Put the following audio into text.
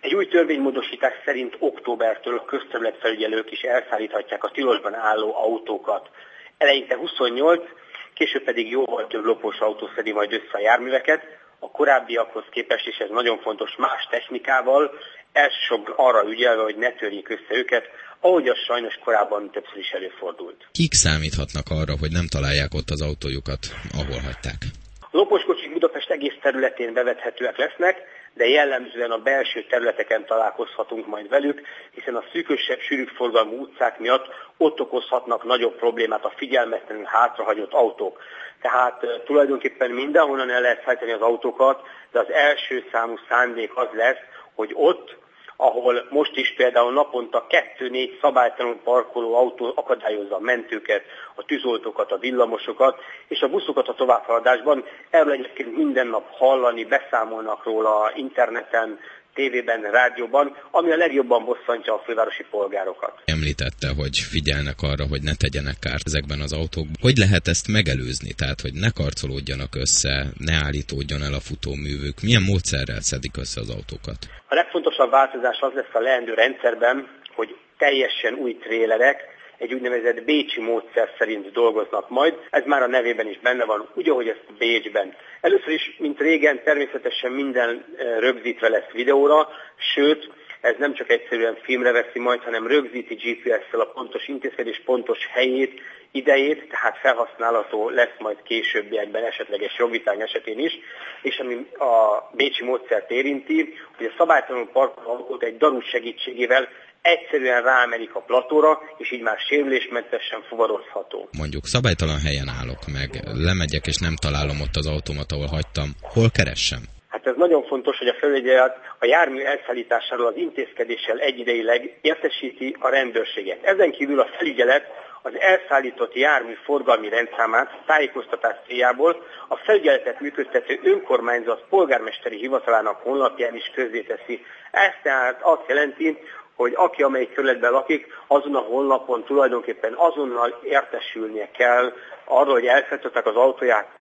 Egy új törvénymódosítás szerint októbertől a közterületfelügyelők is elszállíthatják a tilosban álló autókat. Eleinte 28, később pedig jóval több lopós autó szedi majd össze a járműveket, a korábbiakhoz képest, és ez nagyon fontos, más technikával, elsősorban arra ügyelve, hogy ne törjék össze őket, ahogy az sajnos korábban többször is előfordult. Kik számíthatnak arra, hogy nem találják ott az autójukat, ahol hagyták? A loposkocsik Budapest egész területén bevethetőek lesznek, de jellemzően a belső területeken találkozhatunk majd velük, hiszen a szűkösebb, sűrűbb forgalmú utcák miatt ott okozhatnak nagyobb problémát a figyelmetlenül hátrahagyott autók. Tehát tulajdonképpen mindenhonnan el lehet szállítani az autókat, de az első számú szándék az lesz, hogy ott, ahol most is például naponta 2-4 szabálytalanul parkoló autó akadályozza a mentőket, a tűzoltókat, a villamosokat és a buszokat a továbbhaladásban. Erről egyébként minden nap hallani, beszámolnak róla interneten, tévében, rádióban, ami a legjobban bosszantja a fővárosi polgárokat. Említette, hogy figyelnek arra, hogy ne tegyenek kárt ezekben az autókban. Hogy lehet ezt megelőzni? Tehát, hogy ne karcolódjanak össze, ne állítódjon el a futóművük? Milyen módszerrel szedik össze az autókat? A legfontosabb változás az lesz a leendő rendszerben, hogy teljesen új trélerek egy úgynevezett bécsi módszer szerint dolgoznak majd. Ez már a nevében is benne van, úgy, ahogy ezt Bécsben. Először is, mint régen, természetesen minden rögzítve lesz videóra, sőt, ez nem csak egyszerűen filmre veszi majd, hanem rögzíti GPS-szel a pontos intézkedés pontos helyét, idejét, tehát felhasználható lesz majd későbbiekben esetleges jogviták esetén is, és ami a bécsi módszert érinti, hogy a szabálytalanul parkoló autót egy daru segítségével egyszerűen ráemelik a platóra, és így már sérülésmentesen fuvarozható. Mondjuk szabálytalan helyen állok meg, lemegyek és nem találom ott az autómat, ahol hagytam. Hol keressem? Hát ez nagyon fontos, hogy a felügyelet a jármű elszállításáról az intézkedéssel egyidejileg értesíti a rendőrséget. Ezen kívül a felügyelet az elszállított jármű forgalmi rendszámát tájékoztatás céljából a felügyeletet működtető önkormányzat polgármesteri hivatalának honlapján is közzéteszi. Ez tehát azt jelenti, hogy aki amelyik kerületben lakik, azon a honlapon tulajdonképpen azonnal értesülnie kell arról, hogy elszállították az autóját,